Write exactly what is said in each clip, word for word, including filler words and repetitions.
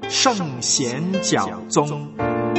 圣贤教宗。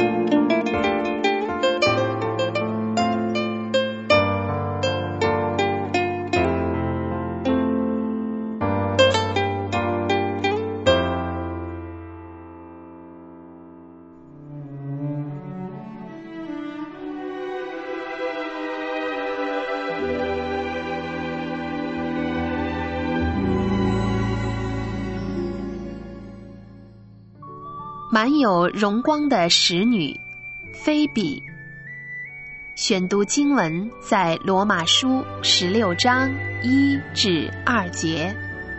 满有荣光的使女菲比。选读经文在罗马书十六章一至二节。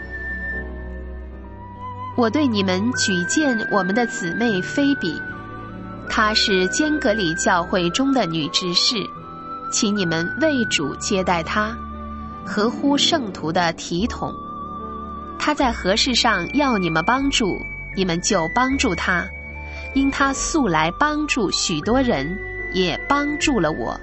我对你们举荐我们的姊妹菲比，她是坚革里教会中的女执事，请你们为主接待她，合乎圣徒的体统。她在何事上要你们帮助，你们就帮助他，因他素来帮助许多人，也帮助了我。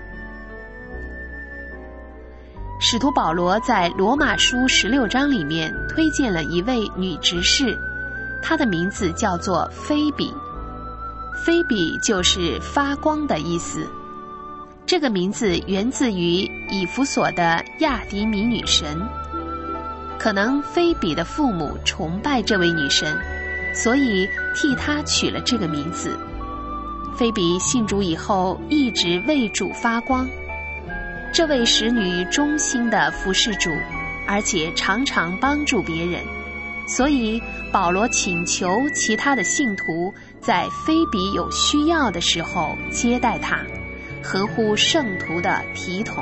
使徒保罗在罗马书十六章里面推荐了一位女执事，她的名字叫做菲比。菲比就是发光的意思。这个名字源自于以弗所的亚迪米女神，可能菲比的父母崇拜这位女神，所以替她取了这个名字。菲比信主以后一直为主发光，这位使女忠心地服侍主，而且常常帮助别人，所以保罗请求其他的信徒在菲比有需要的时候接待她，合乎圣徒的体统。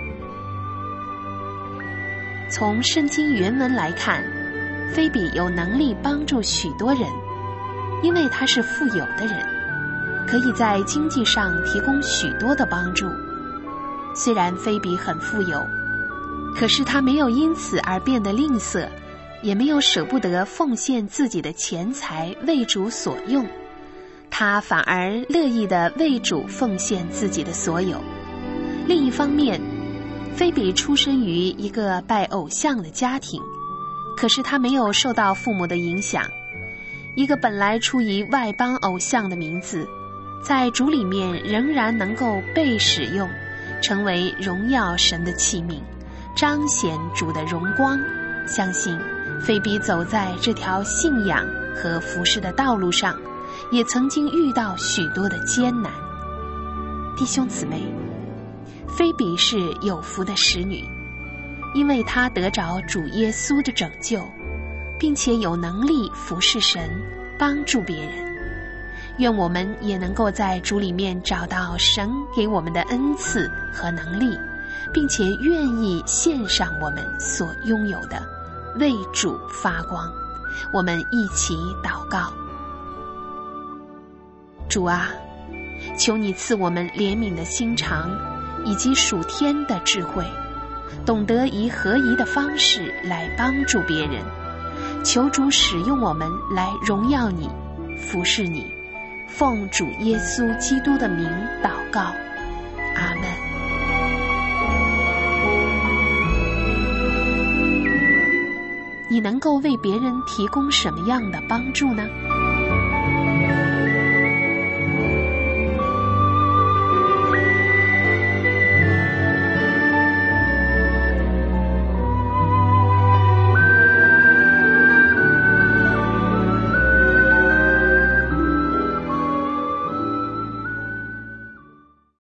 从圣经原文来看，菲比有能力帮助许多人，因为她是富有的人，可以在经济上提供许多的帮助。虽然菲比很富有，可是她没有因此而变得吝啬，也没有舍不得奉献自己的钱财为主所用，她反而乐意地为主奉献自己的所有。另一方面，菲比出生于一个拜偶像的家庭，可是他没有受到父母的影响。一个本来出于外邦偶像的名字，在主里面仍然能够被使用，成为荣耀神的器皿，彰显主的荣光。相信菲比走在这条信仰和服侍的道路上，也曾经遇到许多的艰难。弟兄姊妹，菲比是有福的使女，因为她得着主耶稣的拯救，并且有能力服侍神，帮助别人。愿我们也能够在主里面找到神给我们的恩赐和能力，并且愿意献上我们所拥有的，为主发光。我们一起祷告。主啊，求你赐我们怜悯的心肠，以及属天的智慧，懂得以合宜的方式来帮助别人。求主使用我们来荣耀你，服侍你。奉主耶稣基督的名祷告，阿们。你能够为别人提供什么样的帮助呢？